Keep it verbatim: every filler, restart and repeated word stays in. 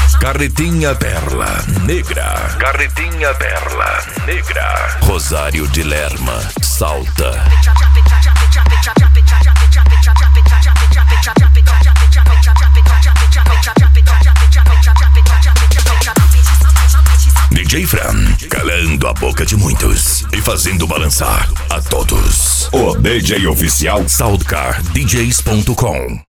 Carretinha Perla Negra. Carretinha Perla Negra. Rosário de Lerma, Salta. D J Fran, calando a boca de muitos e fazendo balançar a todos. O D J oficial Soundcar D Js ponto com.